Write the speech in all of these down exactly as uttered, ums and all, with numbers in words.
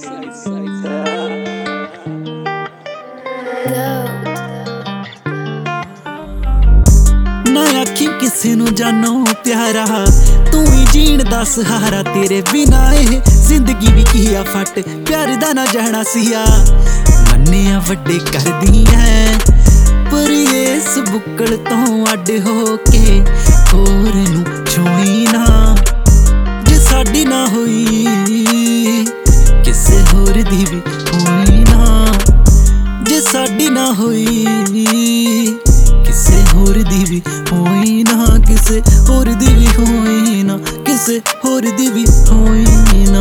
ना आखी किसी नू जानो प्यारा, तू ही जीण दा सहारा। तेरे बिना एह जिंदगी भी किया फट, प्यार दा ना जाना सिया। मन्निया वड्डे कर दी है, पर इस बुक्कल तो अड हो के होर नू छुई ना। जे साडी ना होई किसे होर दी भी होई ना। जे साडी ना होई किसे होर दी भी होई ना। किसे होर दी भी होई ना। किसे होर दी भी होई ना।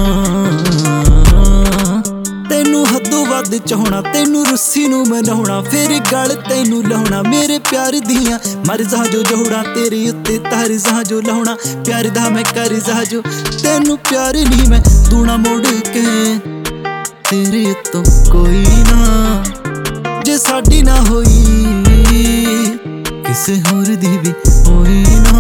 तेनू हदों वध चाहना, तेनू रुस्सी नू मनाउणा, फिर गल तेनू लाउणा। मेरे प्यार दियां मर जा जो जोड़ा, तेरे उत्ते तर जा जो लाउणा। प्यार दा मैं कर जा जो, तेनू प्यार नी मैं दूना मोड़ के तेरे तो कोई ना। जे साडी ना होई किसे होर दी भी होई ना।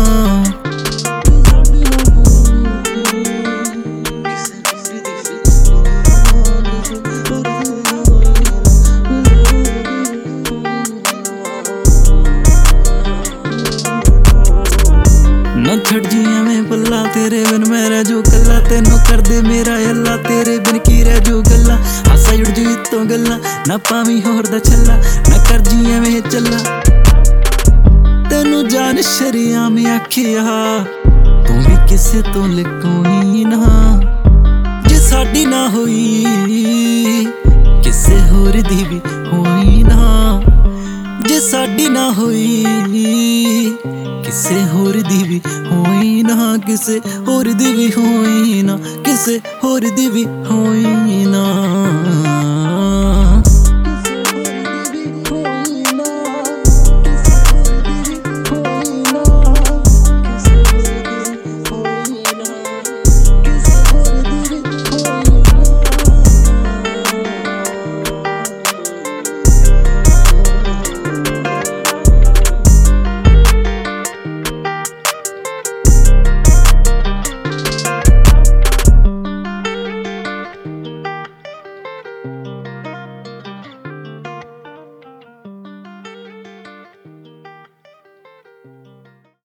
ना छड़ जी मैं पल्ला, तेरे बिन मैं रह जो कल्ला। तेनू कर दे मेरा अल्लाह, तेरे बिन की रह जो गल्ला। हासा जुड़ जू इतों गल्ला, ना पावी होर दा छल्ला। ना कर जी मैं चला, तेनू जान शरिया में आखिया, तू भी किसे तो लिकोई ना। जे साडी ना होई किसे होर दी भी होई ना। जे साडी ना होई किसे होर दी भी होई ना। किसे होर दी भी होई ना। किसे होर दी भी होई ना।